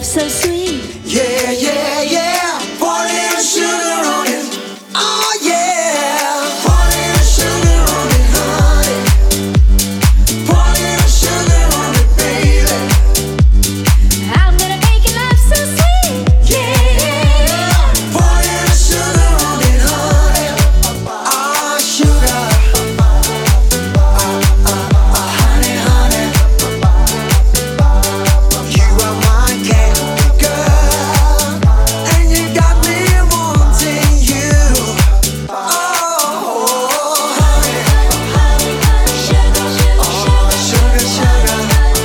so sweet. Yeah, yeah, yeah. Pour a little sugar on it. Oh yeah. Pour a little sugar on it, honey. Pour a little sugar on it, baby. I'm gonna make your love so sweet. Yeah. Pour a little sugar on it, honey. Ah, sugar. Honey, honey. You are my candy girl, and you got me wanting you. Oh, honey. Sugar, sugar, Oh, sugar, sugar.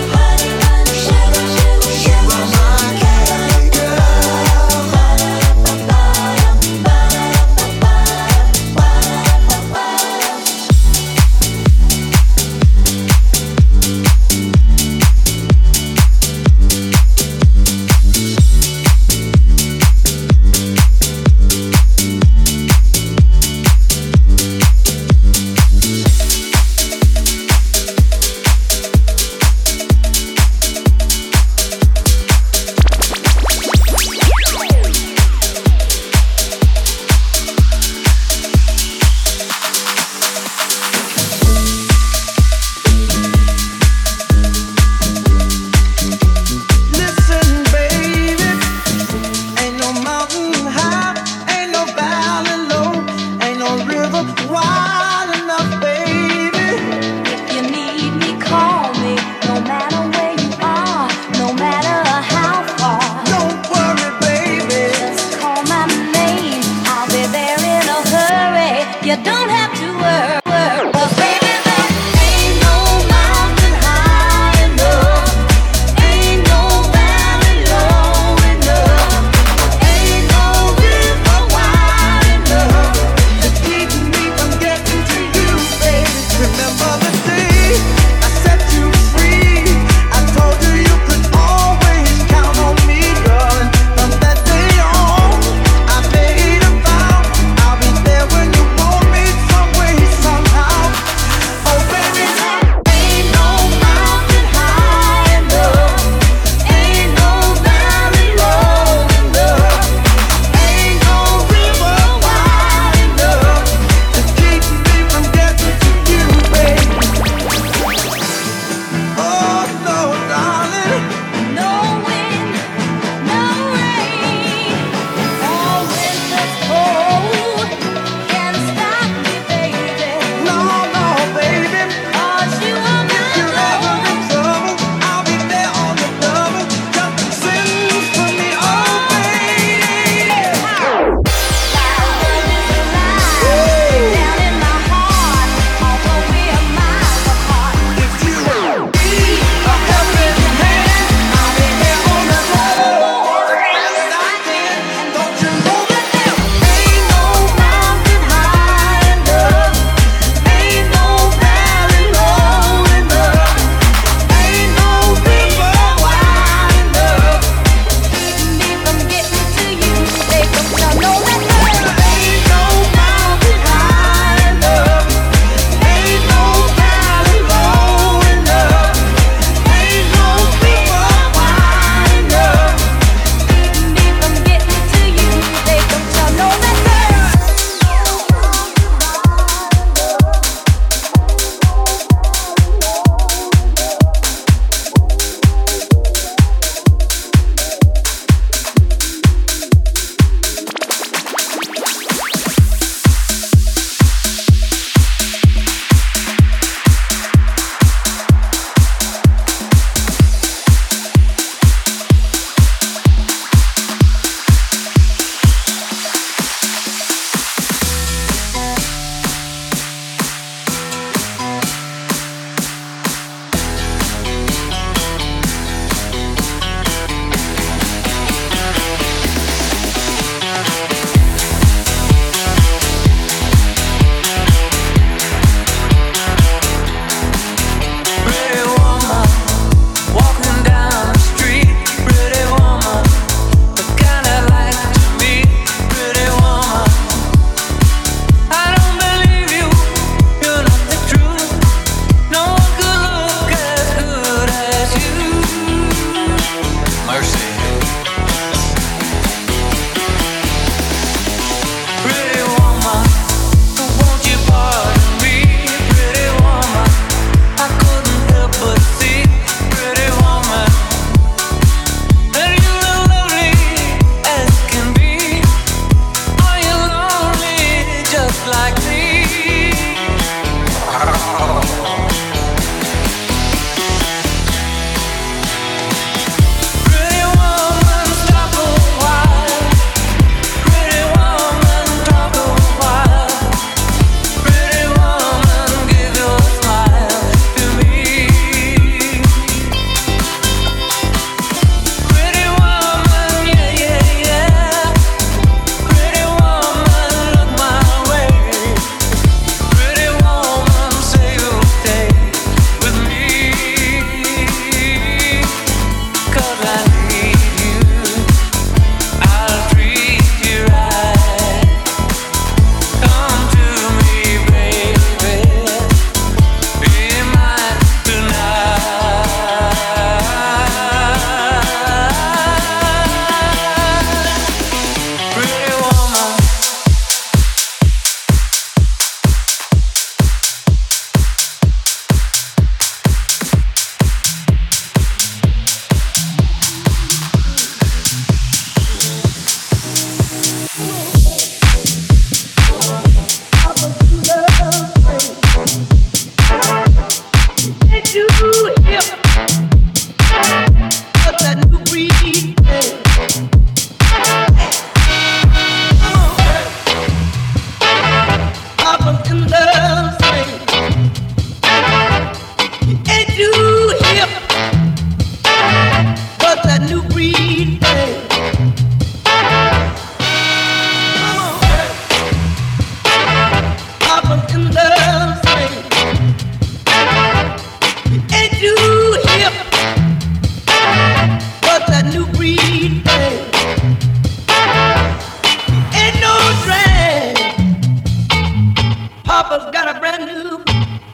You are my candy girl. Listen, baby, ain't no mountain high, ain't no valley low, ain't no river wide enough, baby. If you need me, call me. No matter where you are, no matter how far. Don't worry, baby. Just call my name. I'll be there in a hurry. You don't have to worry. 'Cause baby, there ain't no mountain high enough. Ain't no valley low enough. Ain't no river wide enough To keep me from getting to you, baby. Remember the day I set you free. I told you you could always count on me, darling. From that day on, I made a vow I'll be there when you want me some way,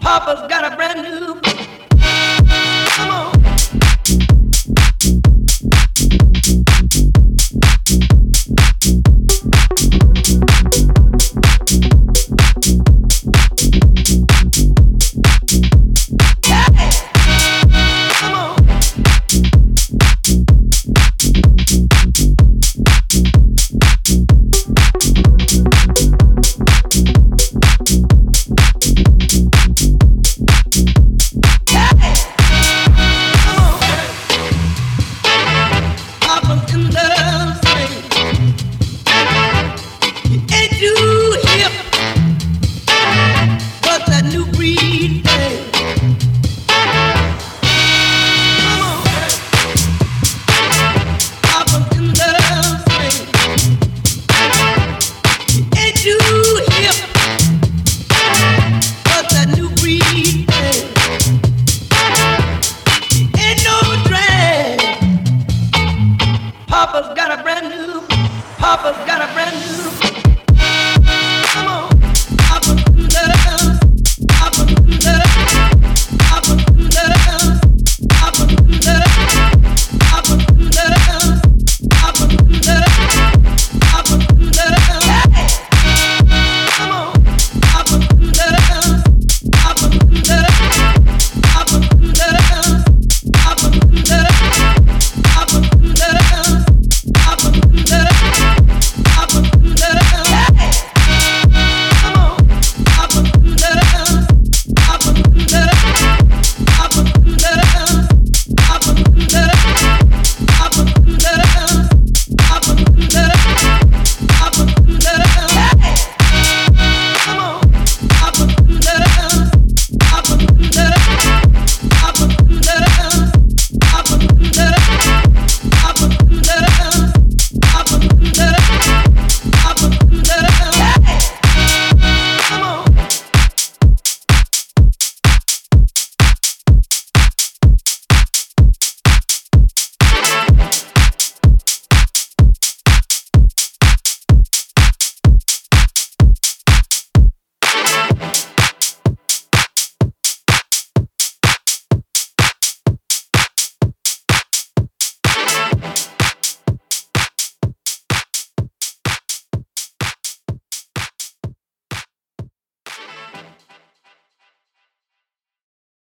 Papa's got a brand new. Come on. Hip